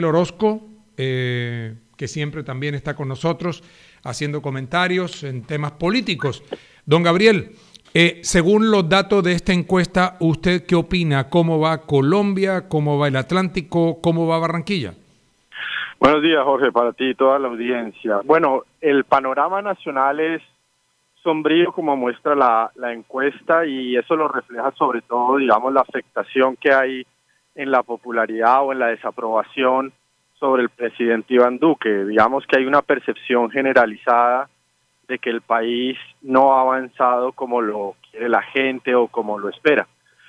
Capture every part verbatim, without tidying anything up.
Orozco, eh, que siempre también está con nosotros haciendo comentarios en temas políticos. Don Gabriel, eh, según los datos de esta encuesta, ¿usted qué opina? ¿Cómo va Colombia? ¿Cómo va el Atlántico? ¿Cómo va Barranquilla? Buenos días, Jorge, para ti y toda la audiencia. Bueno, el panorama nacional es sombrío, como muestra la, la encuesta, y eso lo refleja sobre todo, digamos, la afectación que hay en la popularidad o en la desaprobación sobre el presidente Iván Duque. Digamos que hay una percepción generalizada de que el país no ha avanzado como lo quiere la gente o como lo espera.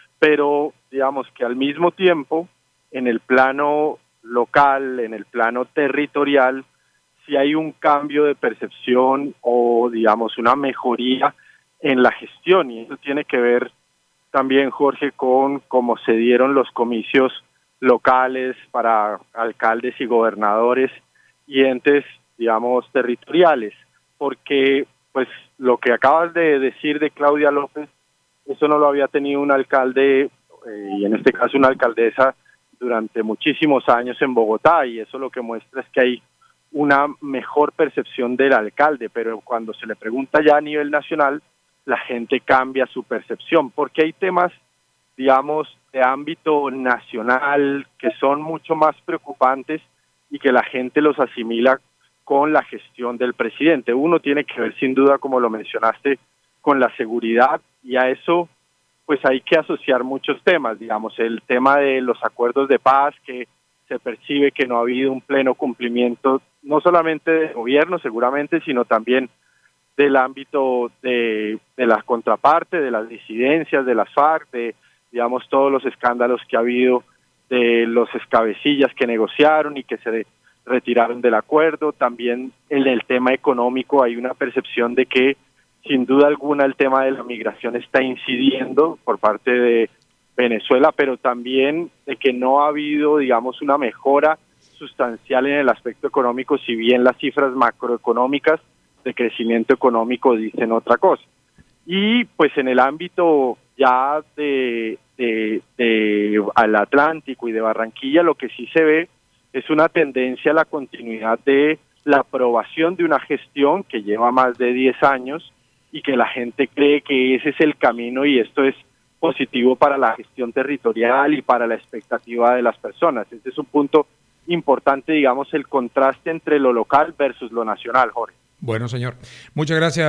Pero, digamos que al mismo tiempo, en el plano local, en el plano territorial, si hay un cambio de percepción o, digamos, una mejoría en la gestión, y eso tiene que ver también, Jorge, con cómo se dieron los comicios locales para alcaldes y gobernadores y entes, digamos, territoriales, porque pues lo que acabas de decir de Claudia López, eso no lo había tenido un alcalde, eh, y en este caso una alcaldesa, durante muchísimos años en Bogotá, y eso lo que muestra es que hay una mejor percepción del alcalde, pero cuando se le pregunta ya a nivel nacional, la gente cambia su percepción, porque hay temas, digamos, de ámbito nacional que son mucho más preocupantes y que la gente los asimila con la gestión del presidente. Uno tiene que ver, sin duda, como lo mencionaste, con la seguridad, y a eso pues hay que asociar muchos temas, digamos, el tema de los acuerdos de paz, que se percibe que no ha habido un pleno cumplimiento, no solamente del gobierno seguramente, sino también del ámbito de, de la contraparte, de las disidencias, de las FARC, de, digamos, todos los escándalos que ha habido de los escabecillas que negociaron y que se retiraron del acuerdo. También en el tema económico hay una percepción de que, sin duda alguna, el tema de la migración está incidiendo por parte de Venezuela, pero también de que no ha habido, digamos, una mejora sustancial en el aspecto económico, si bien las cifras macroeconómicas de crecimiento económico dicen otra cosa. Y pues en el ámbito ya de, de, de al Atlántico y de Barranquilla, lo que sí se ve es una tendencia a la continuidad de la aprobación de una gestión que lleva más de diez años y que la gente cree que ese es el camino, y esto es positivo para la gestión territorial y para la expectativa de las personas. Este es un punto importante, digamos, el contraste entre lo local versus lo nacional, Jorge. Bueno, señor. Muchas gracias.